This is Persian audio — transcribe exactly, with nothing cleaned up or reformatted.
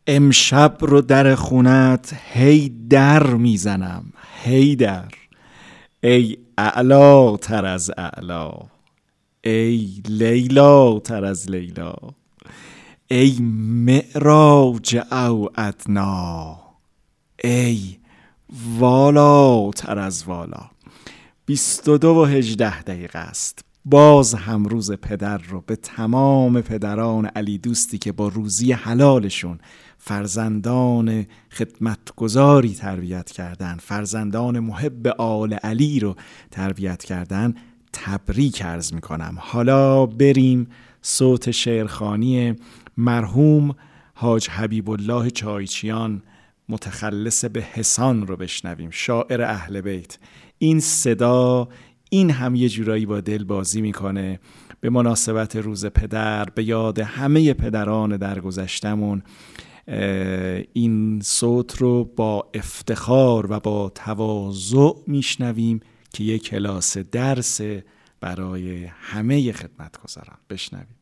امشب رو در خونت هی در میزنم، هی در. ای اعلا تر از اعلا، ای لیلا تر از لیلا، ای معراج او ادنا، ای والا تر از والا. بیست و دو و هجده دقیقه است. باز هم روز پدر رو به تمام پدران علی دوستی که با روزی حلالشون فرزندان خدمتگزاری تربیت کردن، فرزندان محب آل علی رو تربیت کردن، تبریک عرض میکنم. حالا بریم صوت شعرخوانی مرحوم حاج حبیب الله چایچیان متخلص به حسان رو بشنویم، شاعر اهل بیت. این صدا این هم یه جورایی با دل بازی میکنه. به مناسبت روز پدر، به یاد همه پدران درگذشتمون، این صوت رو با افتخار و با تواضع میشنویم که یک کلاس درس برای همه خدمتگزاران. بشنویم.